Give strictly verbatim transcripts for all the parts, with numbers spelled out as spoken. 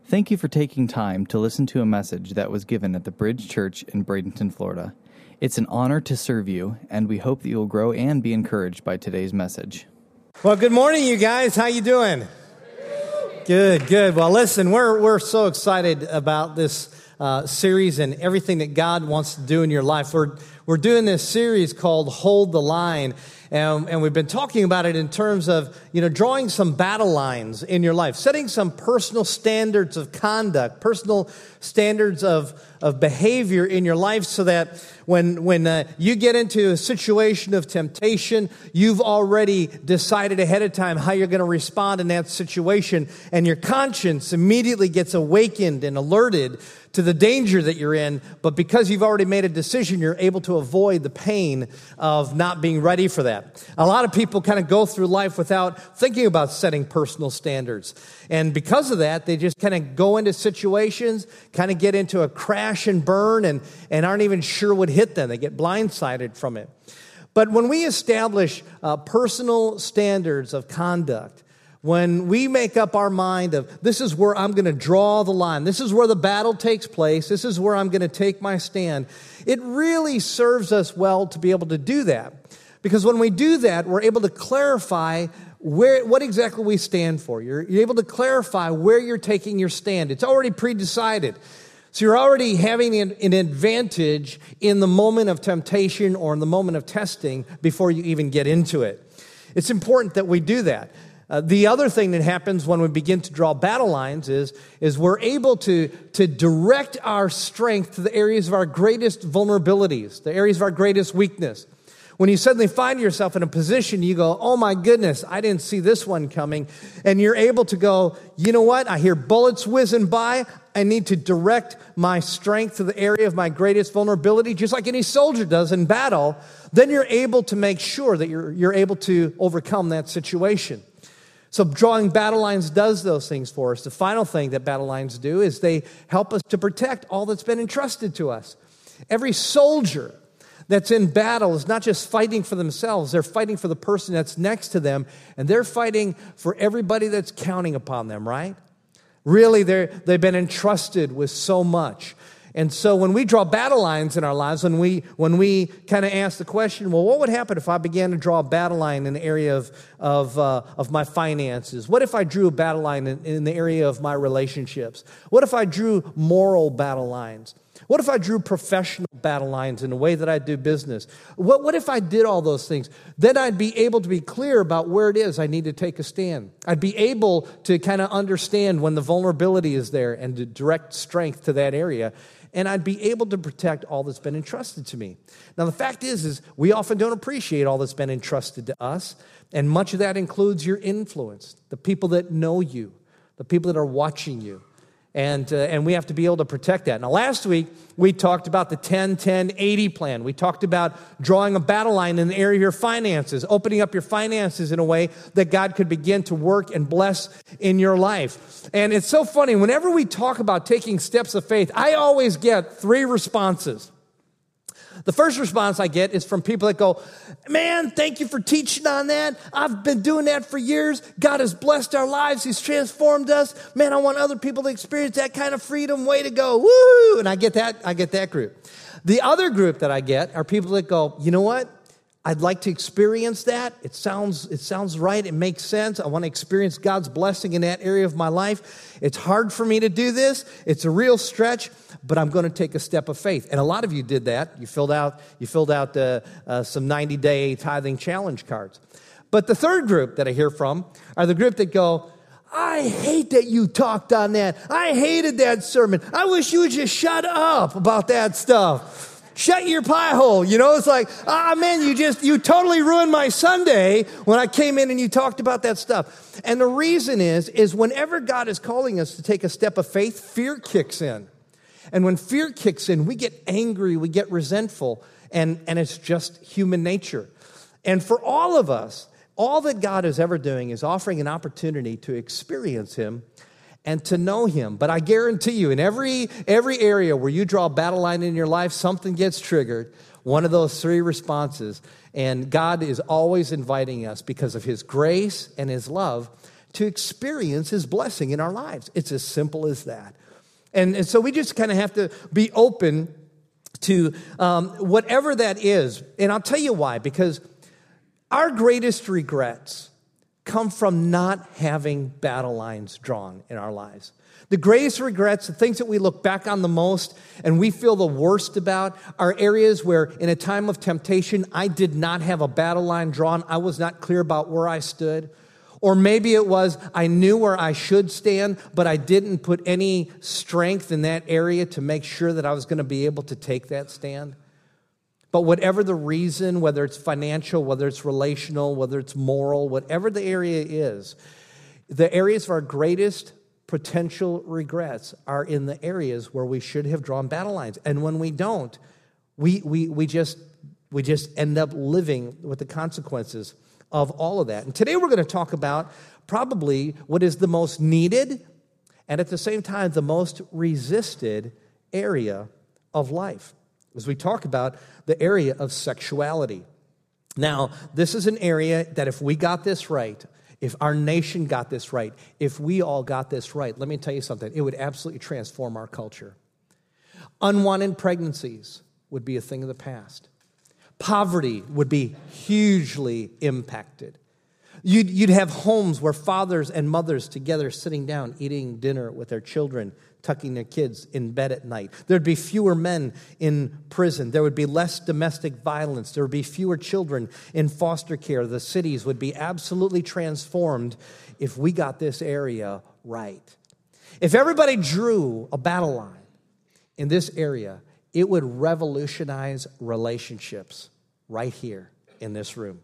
Thank you for taking time to listen to a message that was given at the Bridge Church in Bradenton, Florida. It's an honor to serve you, and we hope that you will grow and be encouraged by today's message. Well, good morning, you guys. How you doing? Good, good. Well, listen, we're we're so excited about this uh, series and everything that God wants to do in your life. We're we're doing this series called Hold the Line. And, and we've been talking about it in terms of, you know, drawing some battle lines in your life, setting some personal standards of conduct, personal standards of, of behavior in your life so that when, when uh, you get into a situation of temptation, you've already decided ahead of time how you're going to respond in that situation, and your conscience immediately gets awakened and alerted to the danger that you're in, but because you've already made a decision, you're able to avoid the pain of not being ready for that. A lot of people kind of go through life without thinking about setting personal standards. And because of that, they just kind of go into situations, kind of get into a crash and burn, and, and aren't even sure what hit them. They get blindsided from it. But when we establish uh, personal standards of conduct, when we make up our mind of this is where I'm going to draw the line, this is where the battle takes place, this is where I'm going to take my stand, it really serves us well to be able to do that. Because when we do that, we're able to clarify where what exactly we stand for. You're, you're able to clarify where you're taking your stand. It's already pre-decided. So you're already having an, an advantage in the moment of temptation or in the moment of testing before you even get into it. It's important that we do that. Uh, the other thing that happens when we begin to draw battle lines is, is we're able to, to direct our strength to the areas of our greatest vulnerabilities, the areas of our greatest weakness. When you suddenly find yourself in a position, you go, oh my goodness, I didn't see this one coming. And you're able to go, you know what? I hear bullets whizzing by. I need to direct my strength to the area of my greatest vulnerability, just like any soldier does in battle. Then you're able to make sure that you're, you're able to overcome that situation. So drawing battle lines does those things for us. The final thing that battle lines do is they help us to protect all that's been entrusted to us. Every soldier that's in battle is not just fighting for themselves, they're fighting for the person that's next to them, and they're fighting for everybody that's counting upon them, right? Really, they're, they've been entrusted with so much. And so when we draw battle lines in our lives, when we when we kind of ask the question, well, what would happen if I began to draw a battle line in the area of of, uh, of my finances? What if I drew a battle line in, in the area of my relationships? What if I drew moral battle lines? What if I drew professional battle lines in the way that I do business? What, what if I did all those things? Then I'd be able to be clear about where it is I need to take a stand. I'd be able to kind of understand when the vulnerability is there and to direct strength to that area. And I'd be able to protect all that's been entrusted to me. Now, the fact is, is we often don't appreciate all that's been entrusted to us. And much of that includes your influence, the people that know you, the people that are watching you. And, uh, and we have to be able to protect that. Now, last week, we talked about the ten ten eighty plan. We talked about drawing a battle line in the area of your finances, opening up your finances in a way that God could begin to work and bless in your life. And it's so funny. Whenever we talk about taking steps of faith, I always get three responses. The first response I get is from people that go, man, thank you for teaching on that. I've been doing that for years. God has blessed our lives. He's transformed us. Man, I want other people to experience that kind of freedom. Way to go. Woo! And I get that. I get that group. The other group that I get are people that go, you know what? I'd like to experience that. It sounds, it sounds right. It makes sense. I want to experience God's blessing in that area of my life. It's hard for me to do this. It's a real stretch, but I'm going to take a step of faith. And a lot of you did that. You filled out, you filled out uh, uh, some ninety-day tithing challenge cards. But the third group that I hear from are the group that go, I hate that you talked on that. I hated that sermon. I wish you would just shut up about that stuff. Shut your pie hole. You know, it's like, ah, man, you just, you totally ruined my Sunday when I came in and you talked about that stuff. And the reason is, is whenever God is calling us to take a step of faith, fear kicks in. And when fear kicks in, we get angry, we get resentful, and, and it's just human nature. And for all of us, all that God is ever doing is offering an opportunity to experience Him and to know Him. But I guarantee you, in every every area where you draw a battle line in your life, something gets triggered, one of those three responses. And God is always inviting us, because of His grace and His love, to experience his blessing in our lives. It's as simple as that. And, and so we just kind of have to be open to um, whatever that is. And I'll tell you why, because our greatest regrets come from not having battle lines drawn in our lives. The greatest regrets, the things that we look back on the most and we feel the worst about, are areas where in a time of temptation, I did not have a battle line drawn. I was not clear about where I stood. Or maybe it was I knew where I should stand, but I didn't put any strength in that area to make sure that I was going to be able to take that stand. But whatever the reason, whether it's financial, whether it's relational, whether it's moral, whatever the area is, the areas of our greatest potential regrets are in the areas where we should have drawn battle lines. And when we don't, we we we just we just end up living with the consequences of all of that. And today we're going to talk about probably what is the most needed and at the same time the most resisted area of life, as we talk about the area of sexuality. Now, this is an area that if we got this right, if our nation got this right, if we all got this right, let me tell you something, it would absolutely transform our culture. Unwanted pregnancies would be a thing of the past. Poverty would be hugely impacted. You'd, you'd have homes where fathers and mothers together sitting down, eating dinner with their children, tucking their kids in bed at night. There'd be fewer men in prison. There would be less domestic violence. There would be fewer children in foster care. The cities would be absolutely transformed if we got this area right. If everybody drew a battle line in this area, it would revolutionize relationships right here in this room.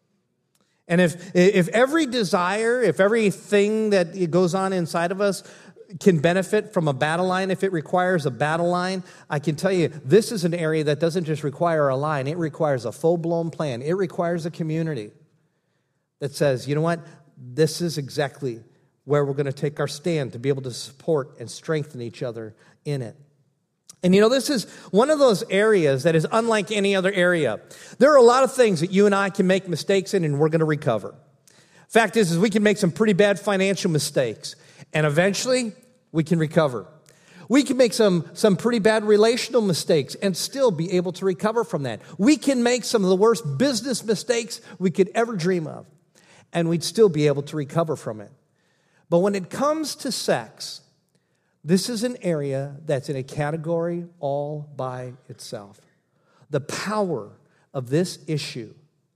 And if if every desire, if everything that goes on inside of us can benefit from a battle line, if it requires a battle line, I can tell you this is an area that doesn't just require a line, it requires a full-blown plan. It requires a community that says, you know what, this is exactly where we're going to take our stand to be able to support and strengthen each other in it. And you know, this is one of those areas that is unlike any other area. There are a lot of things that you and I can make mistakes in and we're going to recover. Fact is, is we can make some pretty bad financial mistakes and eventually we can recover. We can make some, some pretty bad relational mistakes and still be able to recover from that. We can make some of the worst business mistakes we could ever dream of and we'd still be able to recover from it. But when it comes to sex, this is an area that's in a category all by itself. The power of this issue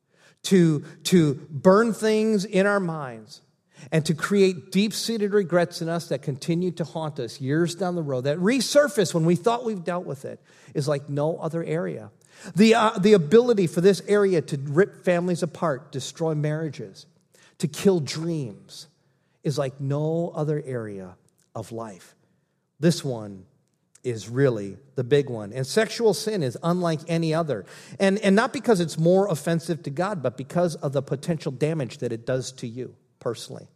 to, to burn things in our minds and to create deep-seated regrets in us that continue to haunt us years down the road, that resurface when we thought we've dealt with it, is like no other area. The, uh, the ability for this area to rip families apart, destroy marriages, to kill dreams, is like no other area of life. This one is really the big one. And sexual sin is unlike any other. And, and not because it's more offensive to God, but because of the potential damage that it does to you personally.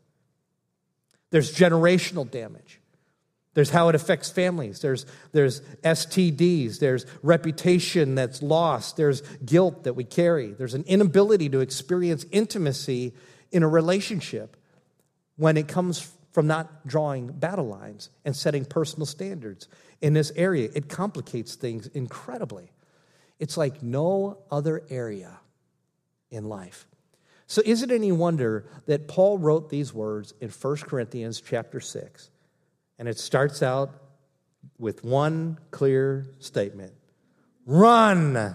There's generational damage. There's how it affects families. There's, there's S T Ds. There's reputation that's lost. There's guilt that we carry. There's an inability to experience intimacy in a relationship when it comes from not drawing battle lines and setting personal standards in this area. It complicates things incredibly. It's like no other area in life. So is it any wonder that Paul wrote these words in First Corinthians chapter six? And it starts out with one clear statement. Run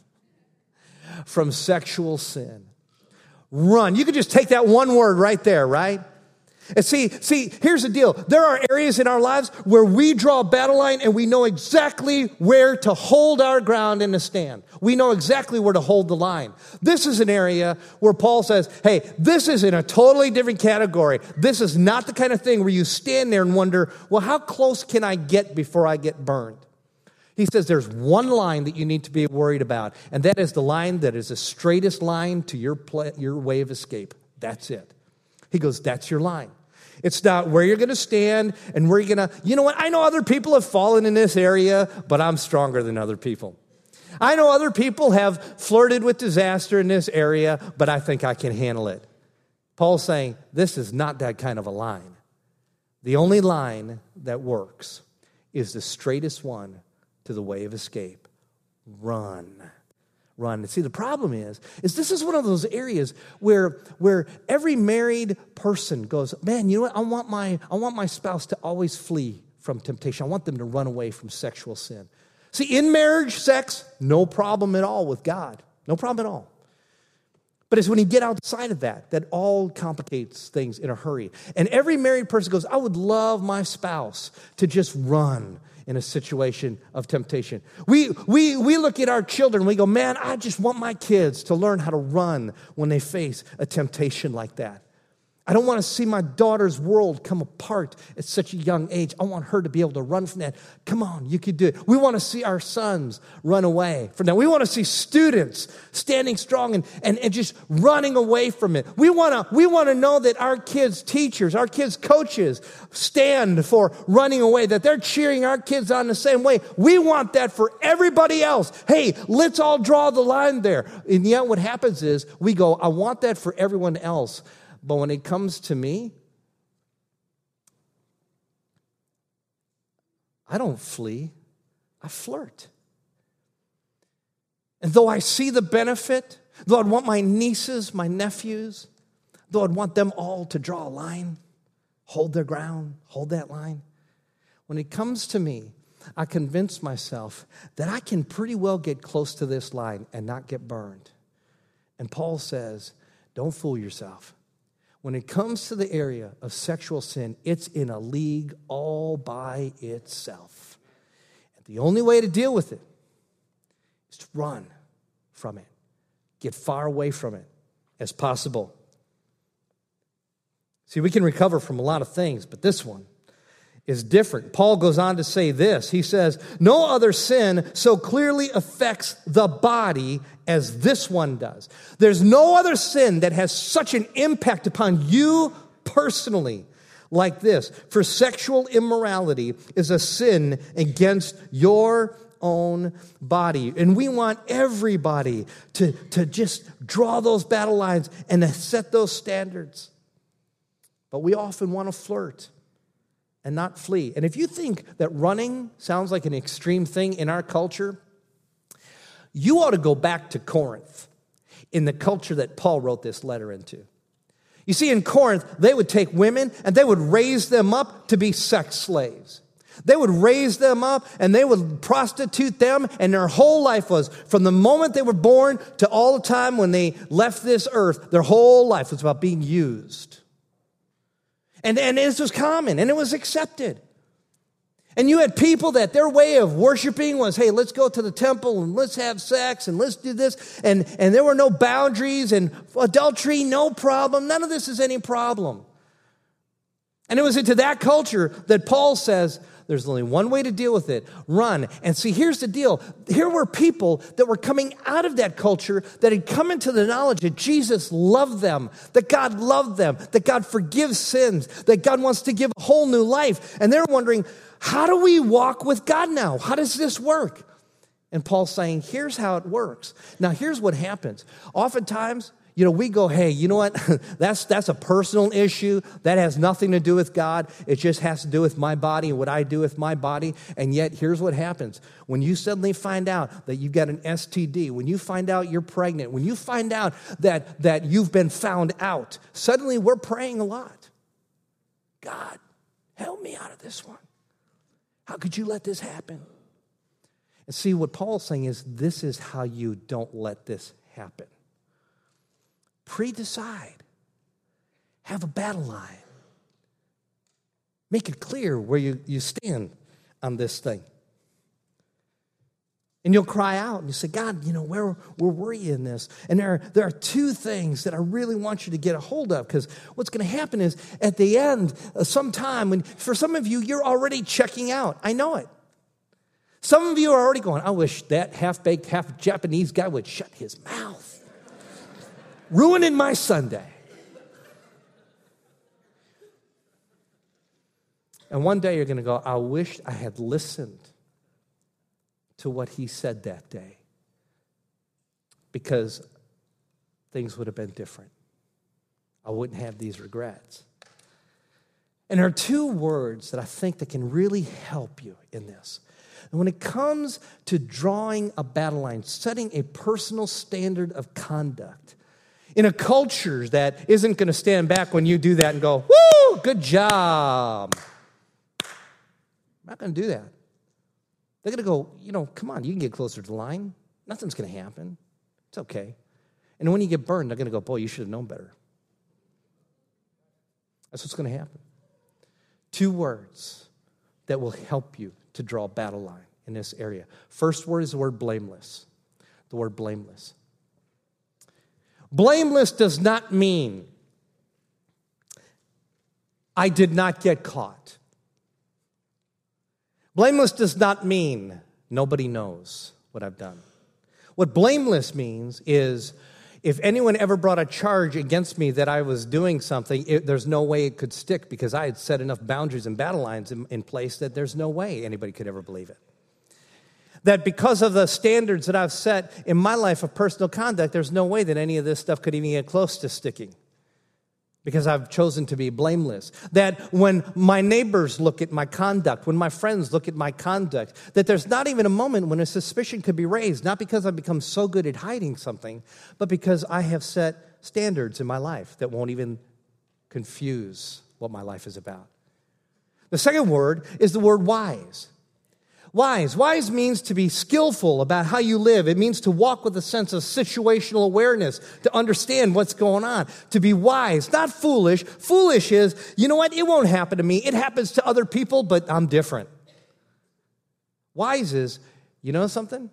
from sexual sin. Run. You could just take that one word right there, right? And see, see, here's the deal. There are areas in our lives where we draw a battle line and we know exactly where to hold our ground in a stand. We know exactly where to hold the line. This is an area where Paul says, hey, this is in a totally different category. This is not the kind of thing where you stand there and wonder, well, how close can I get before I get burned? He says there's one line that you need to be worried about, and that is the line that is the straightest line to your play, your way of escape. That's it. He goes, that's your line. It's not where you're going to stand and where you're going to, you know what, I know other people have fallen in this area, but I'm stronger than other people. I know other people have flirted with disaster in this area, but I think I can handle it. Paul's saying this is not that kind of a line. The only line that works is the straightest one to the way of escape. Run. Run. And see, the problem is, is this is one of those areas where, where every married person goes, man, you know what? I want my, I want my spouse to always flee from temptation. I want them to run away from sexual sin. See, in marriage, sex, no problem at all with God. No problem at all. But it's when you get outside of that, that all complicates things in a hurry. And every married person goes, I would love my spouse to just run in a situation of temptation. We, we, we look at our children and we go, man, I just want my kids to learn how to run when they face a temptation like that. I don't want to see my daughter's world come apart at such a young age. I want her to be able to run from that. Come on, you could do it. We want to see our sons run away from that. We want to see students standing strong and, and, and just running away from it. We want to, we want to know that our kids' teachers, our kids' coaches stand for running away, that they're cheering our kids on the same way. We want that for everybody else. Hey, let's all draw the line there. And yet what happens is we go, I want that for everyone else. But when it comes to me, I don't flee, I flirt. And though I see the benefit, though I'd want my nieces, my nephews, though I'd want them all to draw a line, hold their ground, hold that line, when it comes to me, I convince myself that I can pretty well get close to this line and not get burned. And Paul says, don't fool yourself. When it comes to the area of sexual sin, it's in a league all by itself. And the only way to deal with it is to run from it. Get far away from it as possible. See, we can recover from a lot of things, but this one is different. Paul goes on to say this. He says, no other sin so clearly affects the body as this one does. There's no other sin that has such an impact upon you personally like this. For sexual immorality is a sin against your own body. And we want everybody to, to just draw those battle lines and to set those standards. But we often want to flirt and not flee. And if you think that running sounds like an extreme thing in our culture, you ought to go back to Corinth in the culture that Paul wrote this letter into. You see, in Corinth, they would take women and they would raise them up to be sex slaves. They would raise them up and they would prostitute them, and their whole life was, from the moment they were born to all the time when they left this earth, their whole life was about being used. And, and this was common, and it was accepted. And you had people that their way of worshiping was, hey, let's go to the temple, and let's have sex, and let's do this. And, and there were no boundaries, and adultery, no problem. None of this is any problem. And it was into that culture that Paul says, there's only one way to deal with it. Run. And see, here's the deal. Here were people that were coming out of that culture that had come into the knowledge that Jesus loved them, that God loved them, that God forgives sins, that God wants to give a whole new life. And they're wondering, how do we walk with God now? How does this work? And Paul's saying, here's how it works. Now, here's what happens. Oftentimes, you know, we go, hey, you know what? that's that's a personal issue. That has nothing to do with God. It just has to do with my body and what I do with my body. And yet, here's what happens. When you suddenly find out that you've got an S T D, when you find out you're pregnant, when you find out that, that you've been found out, suddenly we're praying a lot. God, help me out of this one. How could you let this happen? And see, what Paul's saying is, this is how you don't let this happen. Pre-decide. Have a battle line. Make it clear where you, you stand on this thing. And you'll cry out and you say, God, you know, where, where were you in this? And there are, there are two things that I really want you to get a hold of, because what's going to happen is at the end, uh, sometime, when, for some of you, you're already checking out. I know it. Some of you are already going, I wish that half-baked, half-Japanese guy would shut his mouth. Ruining my Sunday. And one day you're going to go, I wish I had listened to what he said that day, because things would have been different. I wouldn't have these regrets. And there are two words that I think that can really help you in this. And when it comes to drawing a battle line, setting a personal standard of conduct, in a culture that isn't going to stand back when you do that and go, woo, good job. I'm not going to do that. They're going to go, you know, come on, you can get closer to the line. Nothing's going to happen. It's okay. And when you get burned, they're going to go, boy, you should have known better. That's what's going to happen. Two words that will help you to draw a battle line in this area. First word is the word blameless. The word blameless. Blameless does not mean I did not get caught. Blameless does not mean nobody knows what I've done. What blameless means is if anyone ever brought a charge against me that I was doing something, it, there's no way it could stick because I had set enough boundaries and battle lines in, in place that there's no way anybody could ever believe it. That because of the standards that I've set in my life of personal conduct, there's no way that any of this stuff could even get close to sticking because I've chosen to be blameless. That when my neighbors look at my conduct, when my friends look at my conduct, that there's not even a moment when a suspicion could be raised, not because I've become so good at hiding something, but because I have set standards in my life that won't even confuse what my life is about. The second word is the word wise. Wise. Wise means to be skillful about how you live. It means to walk with a sense of situational awareness, to understand what's going on, to be wise, not foolish. Foolish is, you know what, it won't happen to me. It happens to other people, but I'm different. Wise is, you know something?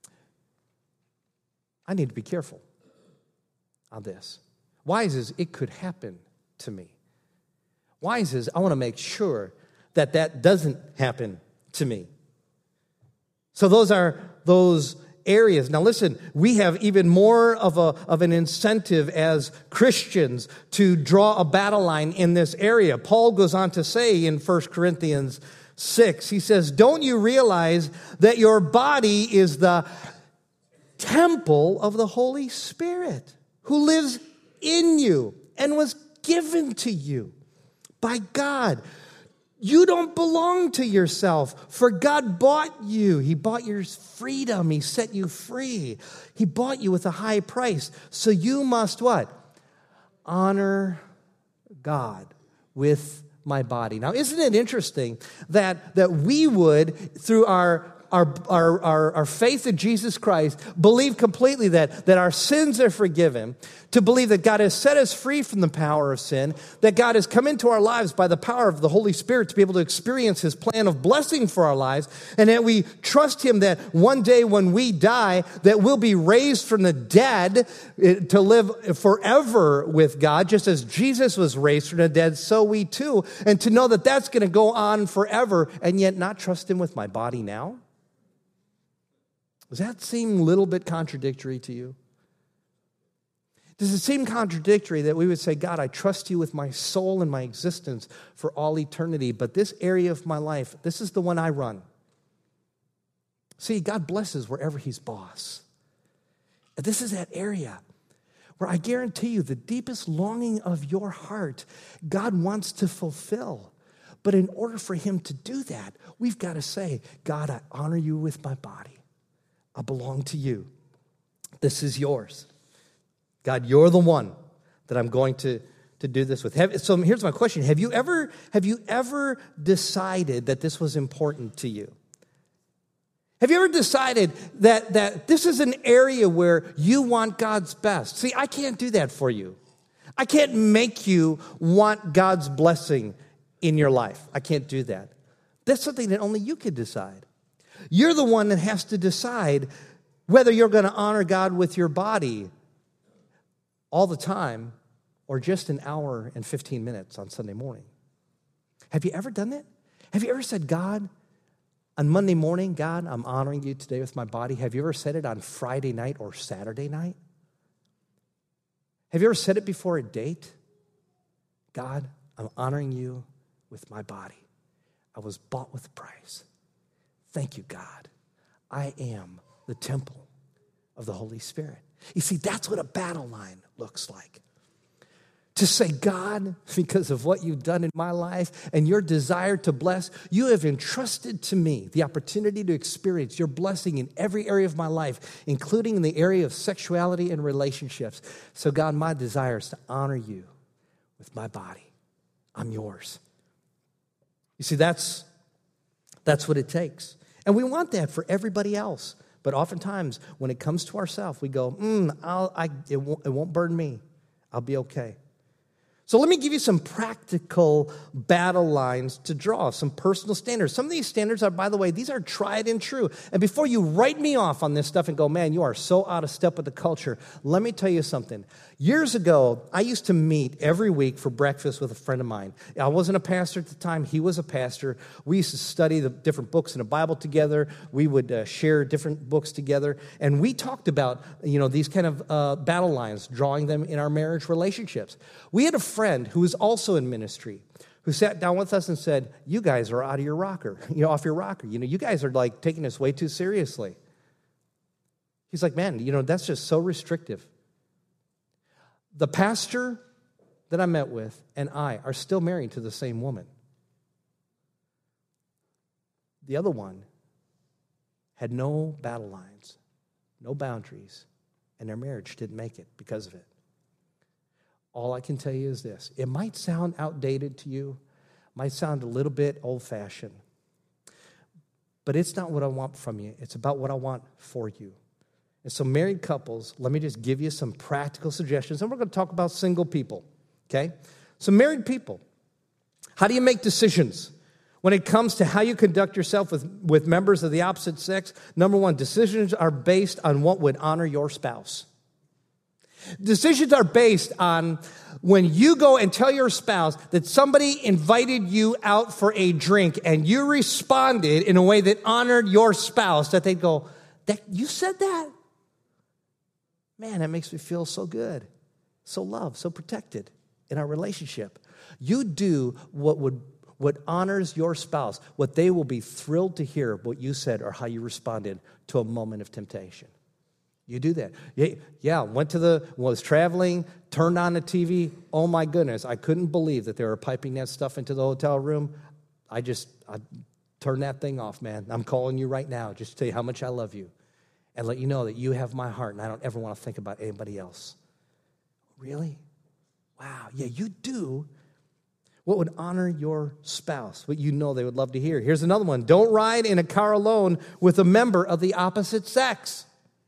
I need to be careful on this. Wise is, it could happen to me. Wise is, I want to make sure that that doesn't happen to me. So those are those areas. Now listen, we have even more of a of an incentive as Christians to draw a battle line in this area. Paul goes on to say in First Corinthians six, he says, "Don't you realize that your body is the temple of the Holy Spirit who lives in you and was given to you by God? You don't belong to yourself, for God bought you. He bought your freedom. He set you free. He bought you with a high price. So you must what? Honor God with my body." Now, isn't it interesting that, that we would, through our Our, our, our, our faith in Jesus Christ, believe completely that, that our sins are forgiven, to believe that God has set us free from the power of sin, that God has come into our lives by the power of the Holy Spirit to be able to experience His plan of blessing for our lives, and that we trust Him that one day when we die, that we'll be raised from the dead to live forever with God, just as Jesus was raised from the dead, so we too, and to know that that's going to go on forever, and yet not trust Him with my body now? Does that seem a little bit contradictory to you? Does it seem contradictory that we would say, God, I trust you with my soul and my existence for all eternity, but this area of my life, this is the one I run. See, God blesses wherever He's boss. And this is that area where I guarantee you the deepest longing of your heart, God wants to fulfill. But in order for Him to do that, we've got to say, God, I honor you with my body. I belong to you. This is yours. God, you're the one that I'm going to, to do this with. Have, so here's my question. Have you ever, have you ever decided that this was important to you? Have you ever decided that, that this is an area where you want God's best? See, I can't do that for you. I can't make you want God's blessing in your life. I can't do that. That's something that only you can decide. You're the one that has to decide whether you're going to honor God with your body all the time or just an hour and fifteen minutes on Sunday morning. Have you ever done that? Have you ever said, God, on Monday morning, God, I'm honoring you today with my body? Have you ever said it on Friday night or Saturday night? Have you ever said it before a date? God, I'm honoring you with my body. I was bought with a price. Thank you, God. I am the temple of the Holy Spirit. You see, that's what a battle line looks like. to say, God, because of what you've done in my life and your desire to bless, you have entrusted to me the opportunity to experience your blessing in every area of my life, including in the area of sexuality and relationships. So God, my desire is to honor you with my body. I'm yours. You see, that's, that's what it takes. And we want that for everybody else. But oftentimes, when it comes to ourselves, we go, mm, I'll, I, it, won't, it won't burden me. I'll be okay. So let me give you some practical battle lines to draw, some personal standards. Some of these standards are, by the way, these are tried and true. And before you write me off on this stuff and go, man, you are so out of step with the culture, let me tell you something. Years ago, I used to meet every week for breakfast with a friend of mine. I wasn't a pastor at the time. He was a pastor. We used to study the different books in the Bible together. We would uh, share different books together. And we talked about, you know, these kind of uh, battle lines, drawing them in our marriage relationships. We had a friend who was also in ministry who sat down with us and said, you guys are out of your rocker, you know, off your rocker. You know, you guys are like taking this way too seriously. He's like, man, you know, that's just so restrictive. The pastor that I met with and I are still married to the same woman. The other one had no battle lines, no boundaries, and their marriage didn't make it because of it. All I can tell you is this. It might sound outdated to you, might sound a little bit old-fashioned, but it's not what I want from you. It's about what I want for you. And so married couples, let me just give you some practical suggestions, and we're going to talk about single people, okay? So married people, how do you make decisions when it comes to how you conduct yourself with, with members of the opposite sex? Number one, decisions are based on what would honor your spouse. Decisions are based on when you go and tell your spouse that somebody invited you out for a drink and you responded in a way that honored your spouse, that they'd go, that you said that? Man, that makes me feel so good, so loved, so protected in our relationship. You do what would what honors your spouse, what they will be thrilled to hear what you said or how you responded to a moment of temptation. You do that. Yeah, went to the, was traveling, turned on the T V. Oh my goodness, I couldn't believe that they were piping that stuff into the hotel room. I just, I turned that thing off, man. I'm calling you right now just to tell you how much I love you and let you know that you have my heart and I don't ever want to think about anybody else. Really? Wow, yeah, you do what would honor your spouse, what you know they would love to hear. Here's another one. Don't ride in a car alone with a member of the opposite sex.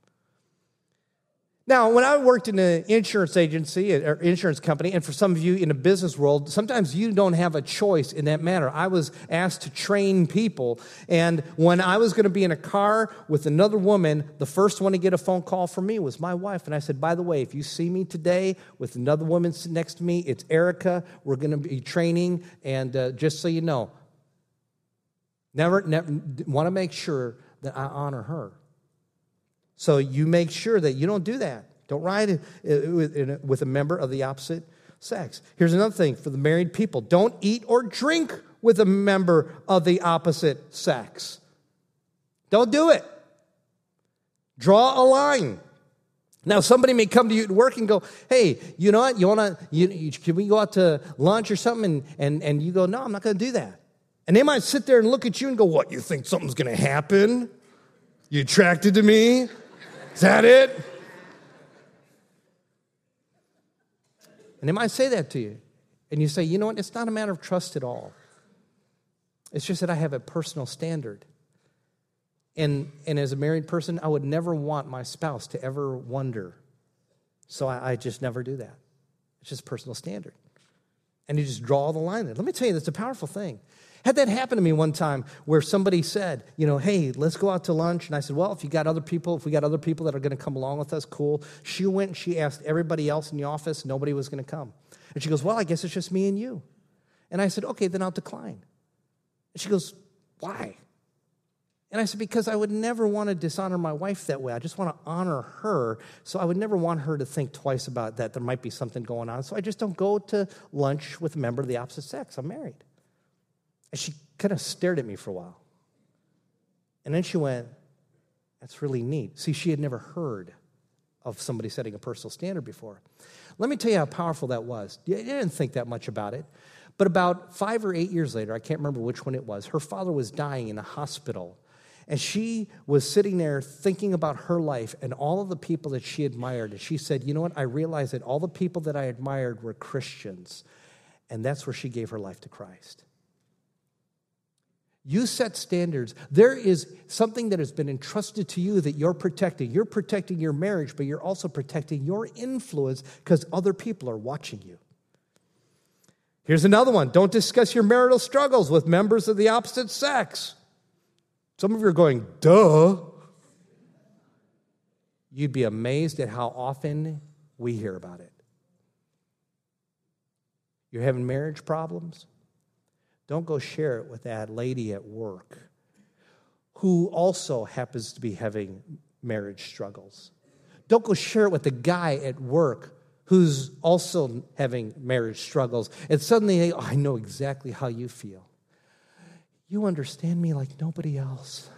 Now, when I worked in an insurance agency or insurance company, and for some of you in the business world, sometimes you don't have a choice in that matter. I was asked to train people, and when I was going to be in a car with another woman, the first one to get a phone call from me was my wife. And I said, by the way, if you see me today with another woman sitting next to me, it's Erica. We're going to be training, and uh, just so you know, never, never want to make sure that I honor her. So you make sure that you don't do that. Don't ride with a member of the opposite sex. Here's another thing for the married people. Don't eat or drink with a member of the opposite sex. Don't do it. Draw a line. Now, somebody may come to you at work and go, hey, you know what? You want to, you, you, can we go out to lunch or something? And, and, and you go, no, I'm not going to do that. And they might sit there and look at you and go, what, you think something's going to happen? You attracted to me? Is that it? And they might say that to you. And you say, you know what? It's not a matter of trust at all. It's just that I have a personal standard. And, and as a married person, I would never want my spouse to ever wonder. So I, I just never do that. It's just a personal standard. And you just draw the line there. Let me tell you, that's a powerful thing. Had that happen to me one time where somebody said, you know, hey, let's go out to lunch. And I said, well, if you got other people, if we got other people that are going to come along with us, cool. She went and she asked everybody else in the office. Nobody was going to come. And she goes, well, I guess it's just me and you. And I said, okay, then I'll decline. And she goes, why? And I said, because I would never want to dishonor my wife that way. I just want to honor her. So I would never want her to think twice about that. There might be something going on. So I just don't go to lunch with a member of the opposite sex. I'm married. And she kind of stared at me for a while. And then she went, that's really neat. See, she had never heard of somebody setting a personal standard before. Let me tell you how powerful that was. I didn't think that much about it. But about five or eight years later, I can't remember which one it was, her father was dying in a hospital. And she was sitting there thinking about her life and all of the people that she admired. And she said, you know what? I realized that all the people that I admired were Christians. And that's where she gave her life to Christ. You set standards. There is something that has been entrusted to you that you're protecting. You're protecting your marriage, but you're also protecting your influence because other people are watching you. Here's another one. Don't discuss your marital struggles with members of the opposite sex. Some of you are going, duh. You'd be amazed at how often we hear about it. You're having marriage problems? Don't go share it with that lady at work who also happens to be having marriage struggles. Don't go share it with the guy at work who's also having marriage struggles. And suddenly, oh, I know exactly how you feel. You understand me like nobody else.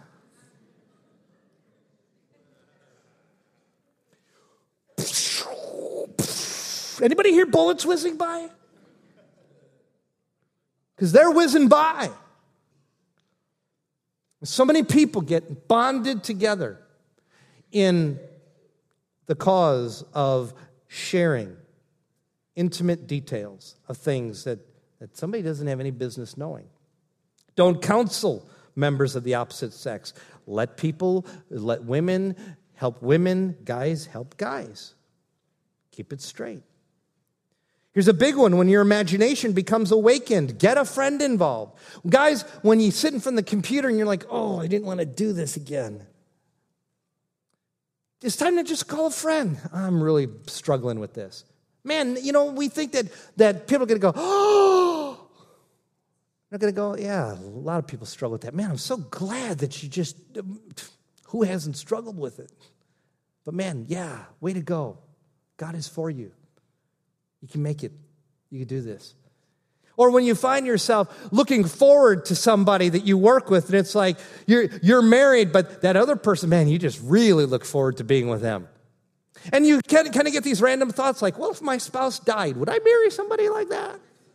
Anybody hear bullets whizzing by? Because they're whizzing by. So many people get bonded together in the cause of sharing intimate details of things that, that somebody doesn't have any business knowing. Don't counsel members of the opposite sex. Let people, let women help women, guys help guys. Keep it straight. Here's a big one. When your imagination becomes awakened, get a friend involved. Guys, when you sit in front of the computer and you're like, oh, I didn't want to do this again. It's time to just call a friend. I'm really struggling with this. Man, you know, we think that, that people are going to go, oh. They're going to go, yeah, a lot of people struggle with that. Man, I'm so glad that you just, who hasn't struggled with it? But man, yeah, way to go. God is for you. You can make it. You can do this. Or when you find yourself looking forward to somebody that you work with, and it's like you're, you're married, but that other person, man, you just really look forward to being with them. And you kind of, kind of get these random thoughts like, well, if my spouse died, would I marry somebody like that?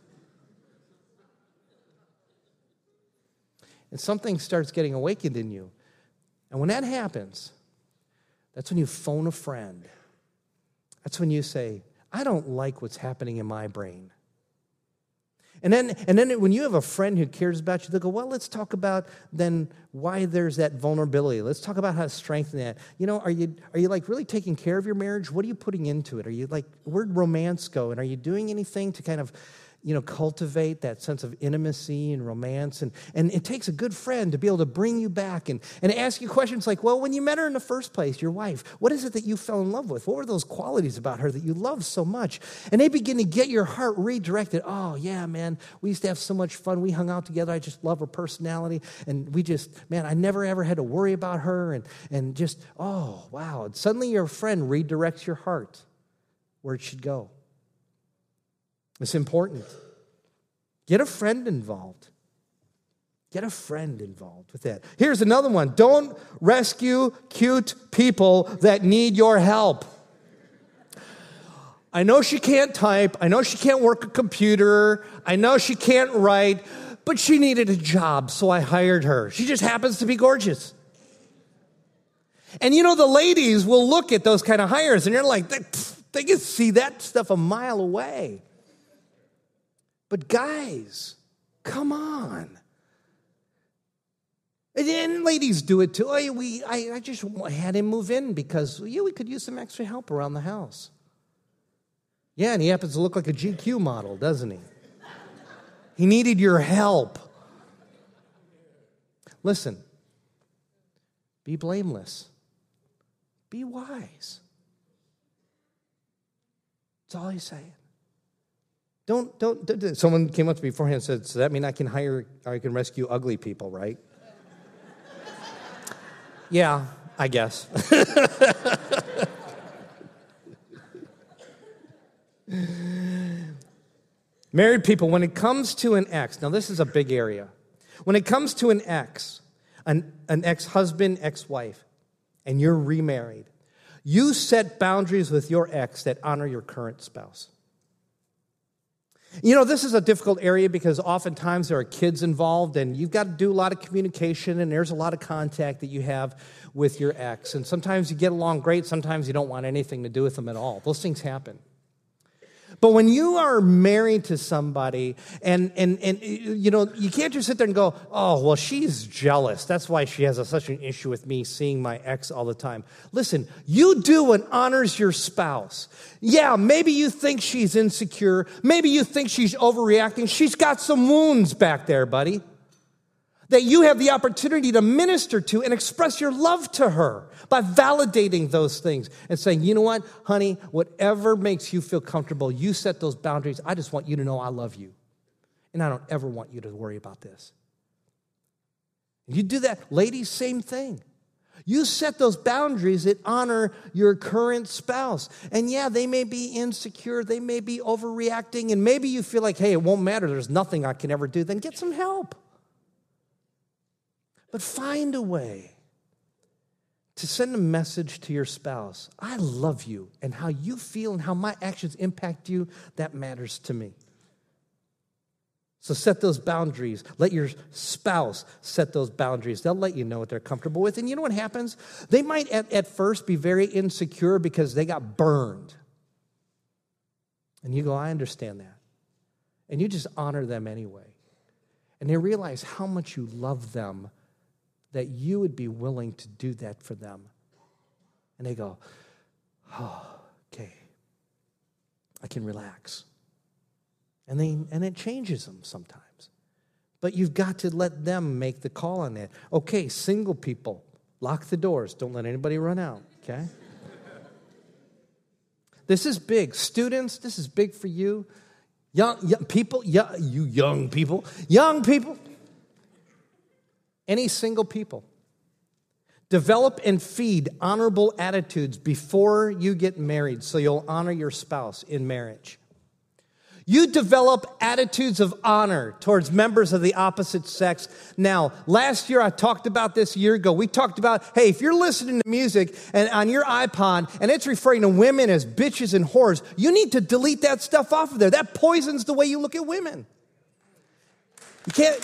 And something starts getting awakened in you. And when that happens, that's when you phone a friend. That's when you say, I don't like what's happening in my brain. And then, and then when you have a friend who cares about you, they'll go, well, let's talk about then why there's that vulnerability. Let's talk about how to strengthen that. You know, are you are you like really taking care of your marriage? What are you putting into it? Are you like, where'd romance go? And are you doing anything to kind of, you know, cultivate that sense of intimacy and romance? And, and it takes a good friend to be able to bring you back and, and ask you questions like, well, when you met her in the first place, your wife, what is it that you fell in love with? What were those qualities about her that you loved so much? And they begin to get your heart redirected. Oh, yeah, man, we used to have so much fun. We hung out together. I just love her personality. And we just, man, I never ever had to worry about her. And, and just, oh, wow. And suddenly your friend redirects your heart where it should go. It's important. Get a friend involved. Get a friend involved with that. Here's another one. Don't rescue cute people that need your help. I know she can't type. I know she can't work a computer. I know she can't write, but she needed a job, so I hired her. She just happens to be gorgeous. And you know, the ladies will look at those kind of hires, and they're like, they, they can see that stuff a mile away. But guys, come on. And, and ladies do it too. I, we, I, I just had him move in because yeah, we could use some extra help around the house. Yeah, and he happens to look like a G Q model, doesn't he? He needed your help. Listen, be blameless. Be wise. That's all he's saying. Don't, don't, don't, someone came up to me beforehand and said, so that mean I can hire, or I can rescue ugly people, right? Yeah, I guess. Married people, when it comes to an ex, now this is a big area. When it comes to an ex, an, an ex-husband, ex-wife, and you're remarried, You set boundaries with your ex that honor your current spouse. You know, this is a difficult area because oftentimes there are kids involved and you've got to do a lot of communication and there's a lot of contact that you have with your ex. And sometimes you get along great, sometimes you don't want anything to do with them at all. Those things happen. But when you are married to somebody and, and, and you know, you can't just sit there and go, oh, well, she's jealous. That's why she has a, such an issue with me seeing my ex all the time. Listen, you do what honors your spouse. Yeah, maybe you think she's insecure. Maybe you think she's overreacting. She's got some wounds back there, buddy, that you have the opportunity to minister to and express your love to her by validating those things and saying, you know what, honey, whatever makes you feel comfortable, you set those boundaries. I just want you to know I love you, and I don't ever want you to worry about this. You do that. Ladies, same thing. You set those boundaries that honor your current spouse. And yeah, they may be insecure, they may be overreacting, and maybe you feel like, hey, it won't matter, there's nothing I can ever do. Then get some help. But find a way to send a message to your spouse. I love you, and how you feel and how my actions impact you, that matters to me. So set those boundaries. Let your spouse set those boundaries. They'll let you know what they're comfortable with. And you know what happens? They might at, at first be very insecure because they got burned. And you go, I understand that. And you just honor them anyway. And they realize how much you love them, that you would be willing to do that for them. And they go, oh, okay, I can relax. And they and it changes them sometimes. But you've got to let them make the call on that. Okay, single people, lock the doors. Don't let anybody run out, okay? This is big. Students, this is big for you. Young, young people, young, you young people, young people. Any single people, develop and feed honorable attitudes before you get married so you'll honor your spouse in marriage. You develop attitudes of honor towards members of the opposite sex. Now, last year I talked about this a year ago. We talked about, hey, if you're listening to music and on your iPod and it's referring to women as bitches and whores, you need to delete that stuff off of there. That poisons the way you look at women. You can't...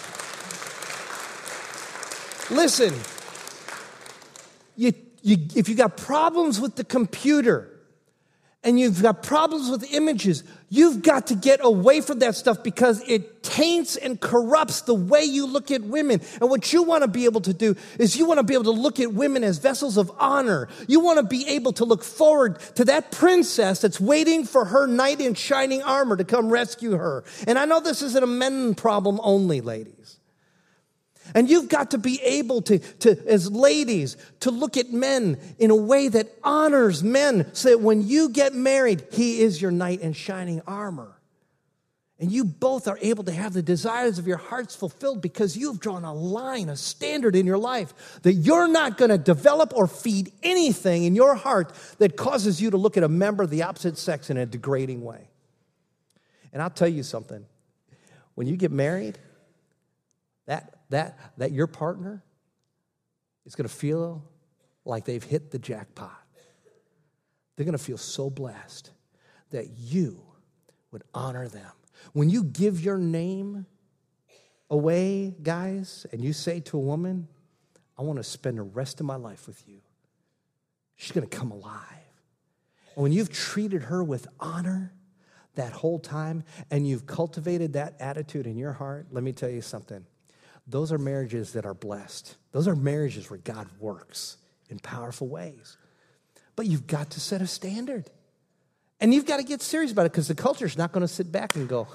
Listen, you, you, if you got problems with the computer and you've got problems with images, you've got to get away from that stuff because it taints and corrupts the way you look at women. And what you want to be able to do is you want to be able to look at women as vessels of honor. You want to be able to look forward to that princess that's waiting for her knight in shining armor to come rescue her. And I know this isn't a men problem only, ladies. And you've got to be able to, to, as ladies, to look at men in a way that honors men so that when you get married, he is your knight in shining armor. And you both are able to have the desires of your hearts fulfilled because you've drawn a line, a standard in your life that you're not going to develop or feed anything in your heart that causes you to look at a member of the opposite sex in a degrading way. And I'll tell you something. When you get married, that That, that your partner is going to feel like they've hit the jackpot. They're going to feel so blessed that you would honor them. When you give your name away, guys, and you say to a woman, I want to spend the rest of my life with you, she's going to come alive. And when you've treated her with honor that whole time and you've cultivated that attitude in your heart, let me tell you something. Those are marriages that are blessed. Those are marriages where God works in powerful ways. But you've got to set a standard. And you've got to get serious about it because the culture is not going to sit back and go,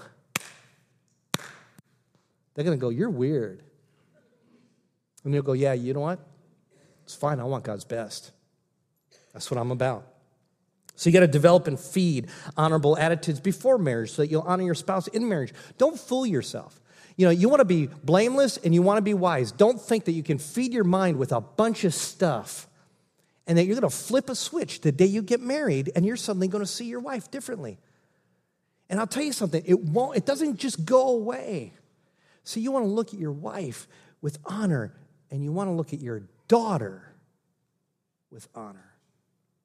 they're going to go, you're weird. And you'll go, yeah, you know what? It's fine. I want God's best. That's what I'm about. So you got to develop and feed honorable attitudes before marriage so that you'll honor your spouse in marriage. Don't fool yourself. You know, you want to be blameless and you want to be wise. Don't think that you can feed your mind with a bunch of stuff and that you're going to flip a switch the day you get married and you're suddenly going to see your wife differently. And I'll tell you something, it won't, it doesn't just go away. So you want to look at your wife with honor and you want to look at your daughter with honor.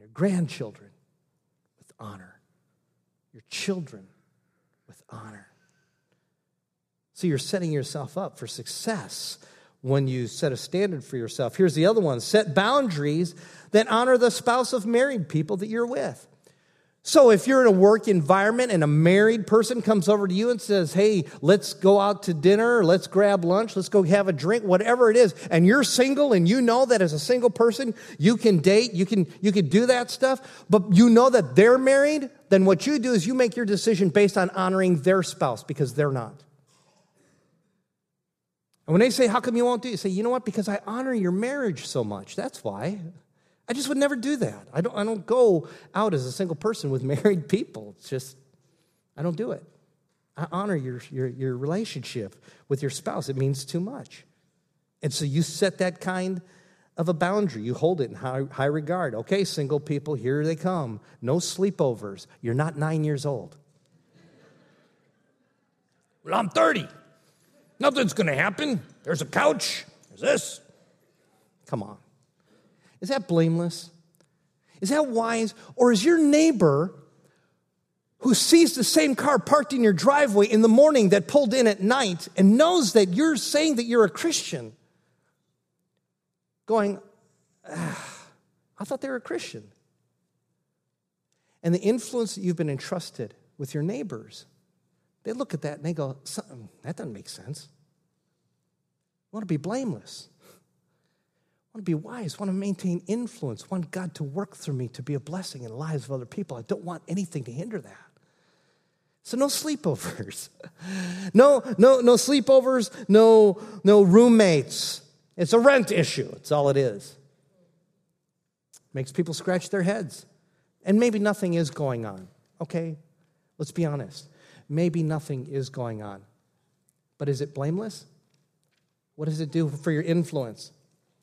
your grandchildren with honor, your children with honor. So you're setting yourself up for success when you set a standard for yourself. Here's the other one. Set boundaries that honor the spouse of married people that you're with. So if you're in a work environment and a married person comes over to you and says, hey, let's go out to dinner, let's grab lunch, let's go have a drink, whatever it is, and you're single and you know that as a single person, you can date, you can, you can do that stuff, but you know that they're married, then what you do is you make your decision based on honoring their spouse because they're not. And when they say, how come you won't do it? You say, you know what? Because I honor your marriage so much. That's why. I just would never do that. I don't, I don't go out as a single person with married people. It's just, I don't do it. I honor your, your, your relationship with your spouse. It means too much. And so you set that kind of a boundary. You hold it in high, high regard. Okay, single people, here they come. No sleepovers. You're not nine years old. Well, I'm thirty. Nothing's going to happen. There's a couch. There's this. Come on. Is that blameless? Is that wise? Or is your neighbor who sees the same car parked in your driveway in the morning that pulled in at night and knows that you're saying that you're a Christian, going, ah, I thought they were a Christian. And the influence that you've been entrusted with your neighbors, they look at that and they go, that doesn't make sense. I want to be blameless. I want to be wise. I want to maintain influence. I want God to work through me to be a blessing in the lives of other people. I don't want anything to hinder that. So no sleepovers. No, no, no sleepovers, no, no roommates. It's a rent issue. That's all it is. Makes people scratch their heads. And maybe nothing is going on. Okay? Let's be honest. Maybe nothing is going on. But is it blameless? What does it do for your influence?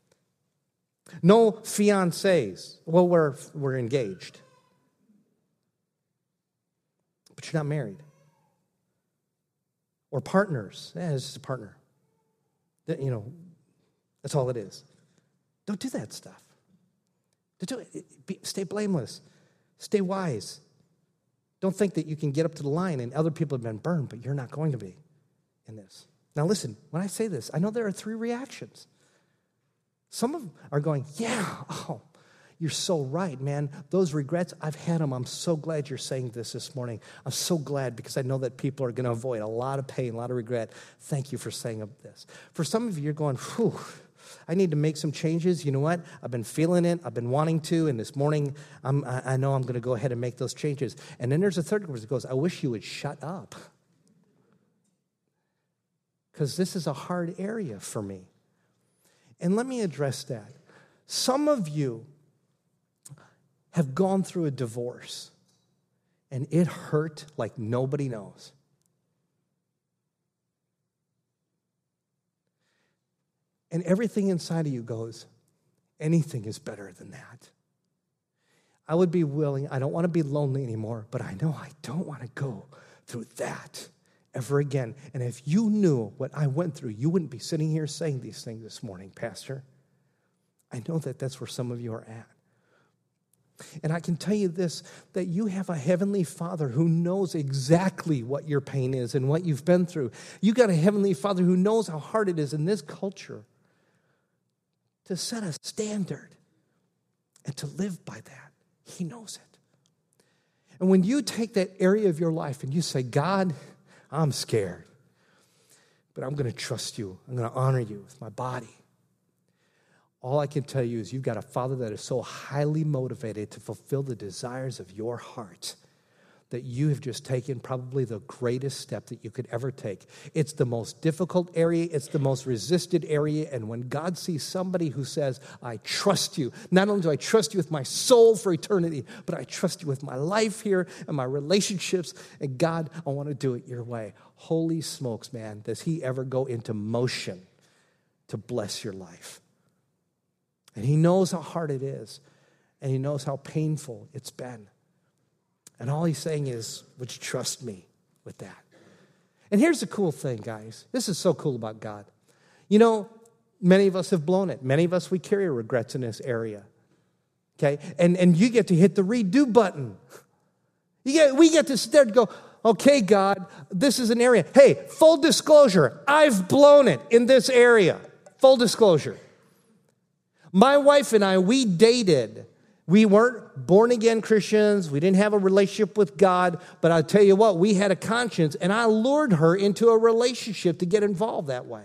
No fiancés. Well, we're, we're engaged. But you're not married. Or partners. Yeah, it's just a partner. You know, that's all it is. Don't do that stuff. Don't do it. Be, stay blameless. Stay wise. Don't think that you can get up to the line and other people have been burned, but you're not going to be in this. Now listen, when I say this, I know there are three reactions. Some of them are going, yeah, oh, you're so right, man. Those regrets, I've had them. I'm so glad you're saying this this morning. I'm so glad because I know that people are going to avoid a lot of pain, a lot of regret. Thank you for saying this. For some of you, you're going, whew, I need to make some changes. You know what? I've been feeling it. I've been wanting to. And this morning, I'm, I know I'm going to go ahead and make those changes. And then there's a third group that goes, I wish you would shut up. Because this is a hard area for me. And let me address that. Some of you have gone through a divorce, and it hurt like nobody knows. And everything inside of you goes, anything is better than that. I would be willing, I don't want to be lonely anymore, but I know I don't want to go through that ever again. And if you knew what I went through, you wouldn't be sitting here saying these things this morning, Pastor. I know that that's where some of you are at. And I can tell you this, that you have a heavenly Father who knows exactly what your pain is and what you've been through. You got a heavenly Father who knows how hard it is in this culture to set a standard and to live by that. He knows it. And when you take that area of your life and you say, God, I'm scared, but I'm going to trust you. I'm going to honor you with my body. All I can tell you is you've got a Father that is so highly motivated to fulfill the desires of your heart that you have just taken probably the greatest step that you could ever take. It's the most difficult area. It's the most resisted area. And when God sees somebody who says, I trust you, not only do I trust you with my soul for eternity, but I trust you with my life here and my relationships. And God, I want to do it your way. Holy smokes, man, does he ever go into motion to bless your life? And he knows how hard it is. And he knows how painful it's been. And all he's saying is, would you trust me with that? And here's the cool thing, guys. This is so cool about God. You know, many of us have blown it. Many of us, we carry regrets in this area. okay? And, and you get to hit the redo button. You get, we get to sit there and go, okay, God, this is an area. Hey, full disclosure, I've blown it in this area. Full disclosure. My wife and I, we dated. We weren't born-again Christians. We didn't have a relationship with God. But I'll tell you what, we had a conscience, and I lured her into a relationship to get involved that way.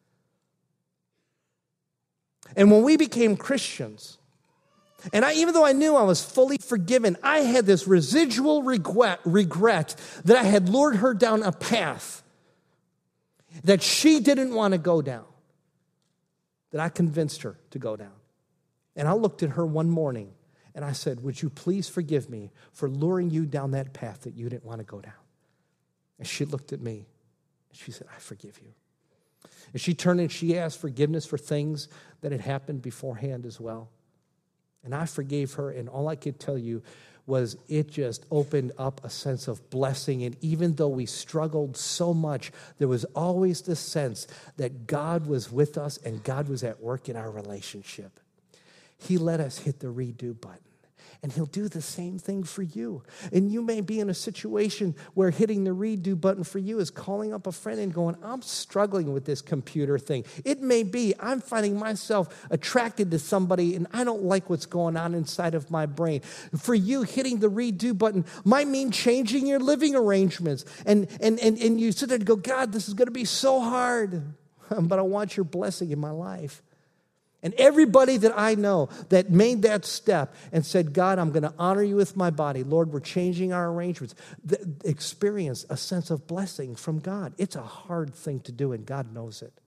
And when we became Christians, and I, even though I knew I was fully forgiven, I had this residual regret, regret that I had lured her down a path that she didn't want to go down, that I convinced her to go down. And I looked at her one morning, and I said, would you please forgive me for luring you down that path that you didn't want to go down? And she looked at me, and she said, I forgive you. And she turned and she asked forgiveness for things that had happened beforehand as well. And I forgave her, and all I could tell you was it just opened up a sense of blessing. And even though we struggled so much, there was always this sense that God was with us and God was at work in our relationship. He let us hit the redo button. And he'll do the same thing for you. And you may be in a situation where hitting the redo button for you is calling up a friend and going, I'm struggling with this computer thing. It may be I'm finding myself attracted to somebody and I don't like what's going on inside of my brain. For you, hitting the redo button might mean changing your living arrangements. And, and, and, and you sit there and go, God, this is going to be so hard. But I want your blessing in my life. And everybody that I know that made that step and said, God, I'm going to honor you with my body. Lord, we're changing our arrangements. Experience a sense of blessing from God. It's a hard thing to do, and God knows it.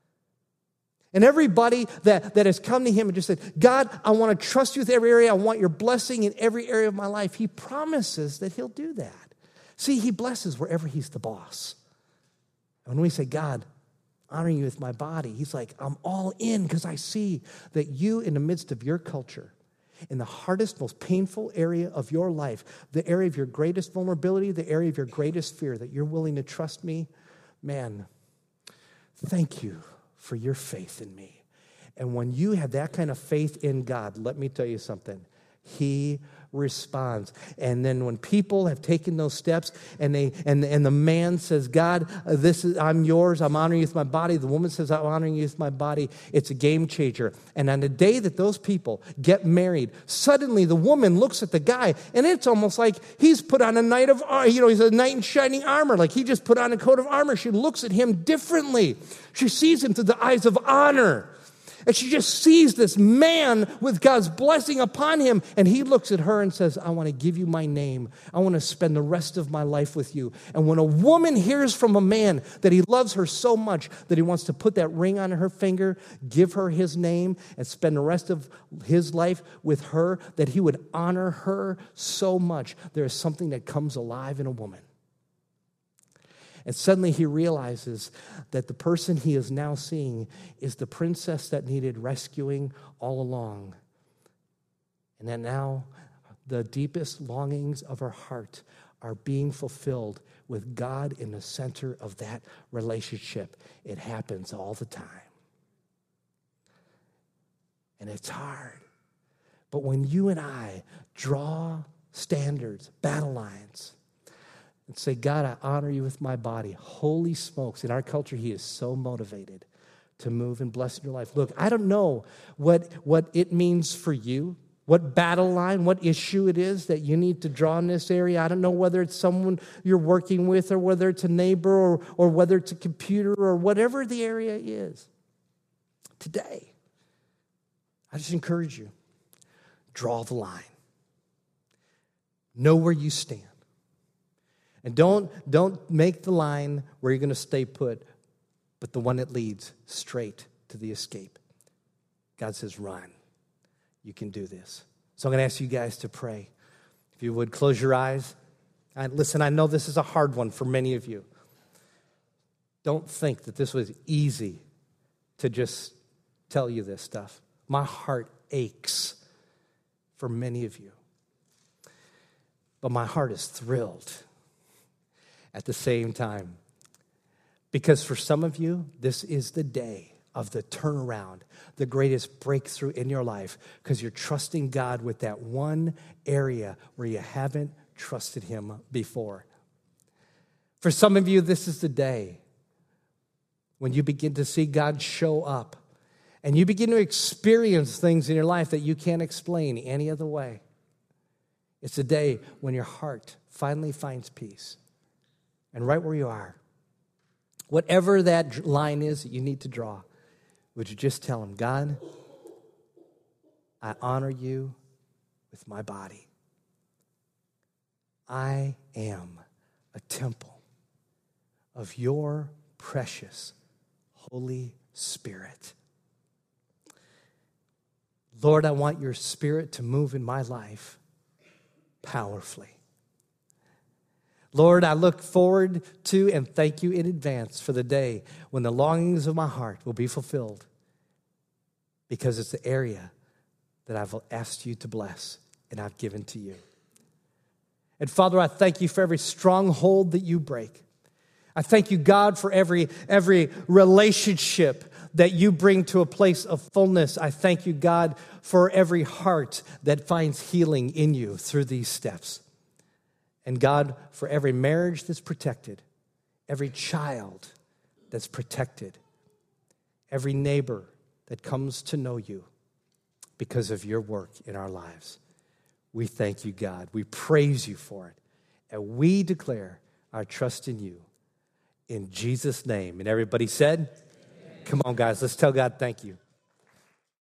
And everybody that, that has come to him and just said, God, I want to trust you with every area. I want your blessing in every area of my life. He promises that he'll do that. See, he blesses wherever he's the boss. And when we say, God, honoring you with my body, he's like, I'm all in because I see that you, in the midst of your culture, in the hardest, most painful area of your life, the area of your greatest vulnerability, the area of your greatest fear, that you're willing to trust me. Man, thank you for your faith in me. And when you have that kind of faith in God, let me tell you something. He responds. And then when people have taken those steps and they and, and the man says, God, this is I'm yours, I'm honoring you with my body. The woman says, I'm honoring you with my body. It's a game changer. And on the day that those people get married, suddenly the woman looks at the guy and it's almost like he's put on a knight of, you know, he's a knight in shining armor. Like he just put on a coat of armor. She looks at him differently. She sees him through the eyes of honor. And she just sees this man with God's blessing upon him. And he looks at her and says, I want to give you my name. I want to spend the rest of my life with you. And when a woman hears from a man that he loves her so much that he wants to put that ring on her finger, give her his name, and spend the rest of his life with her, that he would honor her so much, there is something that comes alive in a woman. And suddenly he realizes that the person he is now seeing is the princess that needed rescuing all along. And that now the deepest longings of her heart are being fulfilled with God in the center of that relationship. It happens all the time. And it's hard. But when you and I draw standards, battle lines, and say, God, I honor you with my body. Holy smokes. In our culture, he is so motivated to move and bless in your life. Look, I don't know what, what it means for you, what battle line, what issue it is that you need to draw in this area. I don't know whether it's someone you're working with or whether it's a neighbor or, or whether it's a computer or whatever the area is. Today, I just encourage you, draw the line. Know where you stand. And don't, don't make the line where you're going to stay put, but the one that leads straight to the escape. God says, run. You can do this. So I'm going to ask you guys to pray. If you would, close your eyes. And listen, I know this is a hard one for many of you. Don't think that this was easy to just tell you this stuff. My heart aches for many of you. But my heart is thrilled at the same time. Because for some of you, this is the day of the turnaround, the greatest breakthrough in your life, because you're trusting God with that one area where you haven't trusted him before. For some of you, this is the day when you begin to see God show up and you begin to experience things in your life that you can't explain any other way. It's a day when your heart finally finds peace. And right where you are, whatever that line is that you need to draw, would you just tell him, God, I honor you with my body. I am a temple of your precious Holy Spirit. Lord, I want your Spirit to move in my life powerfully. Lord, I look forward to and thank you in advance for the day when the longings of my heart will be fulfilled, because it's the area that I've asked you to bless and I've given to you. And Father, I thank you for every stronghold that you break. I thank you, God, for every, every relationship that you bring to a place of fullness. I thank you, God, for every heart that finds healing in you through these steps. And God, for every marriage that's protected, every child that's protected, every neighbor that comes to know you because of your work in our lives. We thank you, God. We praise you for it. And we declare our trust in you. In Jesus' name. And everybody said, amen. Come on, guys, let's tell God thank you.